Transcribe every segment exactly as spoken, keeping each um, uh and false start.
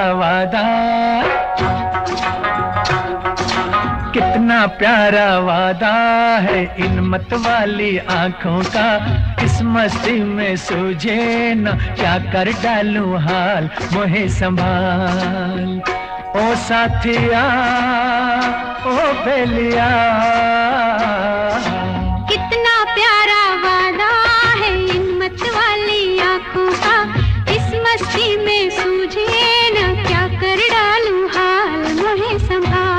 वादा, कितना प्यारा वादा है इन मत वाली आँखों का। इस मस्ती में सूझे न क्या कर डालूं हाल, मोहे संभाल ओ साथिया ओ बेलिया। कितना प्यारा वादा है इन मत वाली आँखों का। इस मस्ती में सूझे न क्या कर डालूं हाल, मोहे संभाल।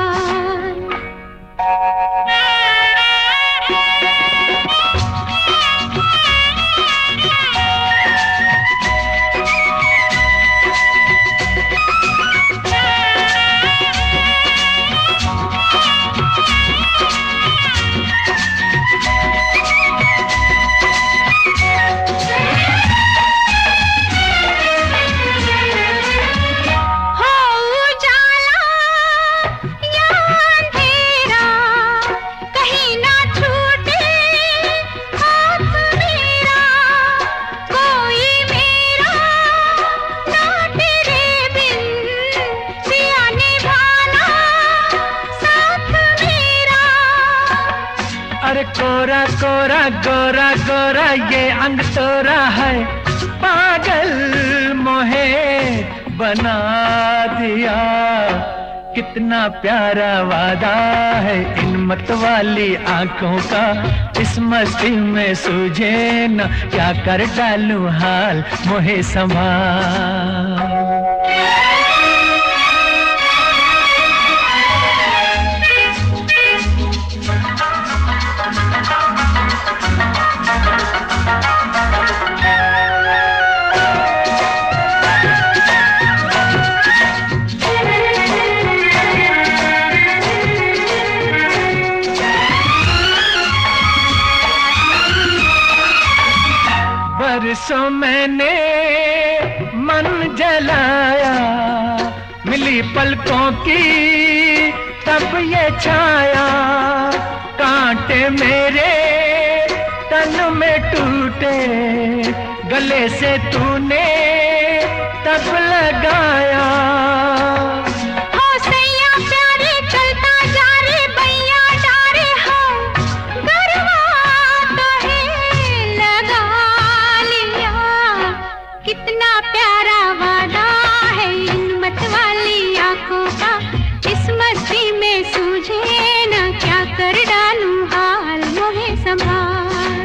अरे कोरा कोरा गोरा गोरा ये अंग तोरा है, पागल मोहे बना दिया। कितना प्यारा वादा है इन मत वाली आँखों का। इस मस्ती में सूझे न क्या कर डालूं हाल, मोहे संभाल। बरसों मैंने मन जलाया, मिली पलकों की तब ये छाया। कांटे मेरे तन में टूटे, गले से तूने तब लगाया। कितना प्यारा वादा है इन मत वाली आँखों का। इस मस्ती में सूझे न क्या कर डालूं हाल, मोहे संभाल।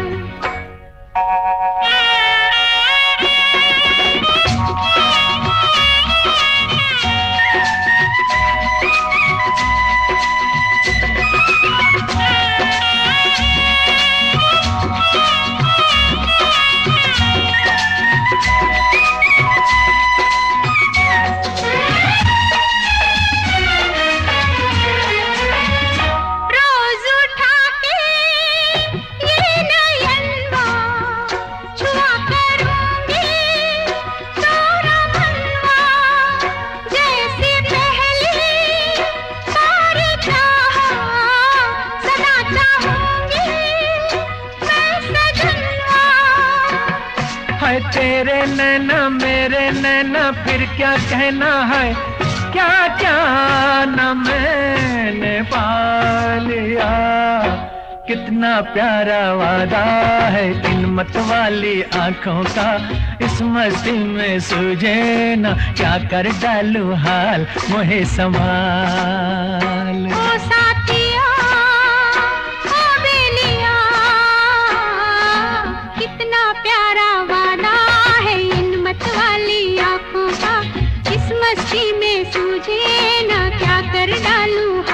तेरे नैना मेरे नैना फिर क्या कहना है, क्या क्या न मैंने पा लिया। कितना प्यारा वादा है इन मत वाली आँखों का। इस मस्ती में सूझे न क्या कर डालूं हाल, मोहे संभाल। ओ साथिया ओ बेलिया, कितना प्यारा वादा है इन मत वाली आँखों का। इस मस्ती में सूझे न क्या कर डालूं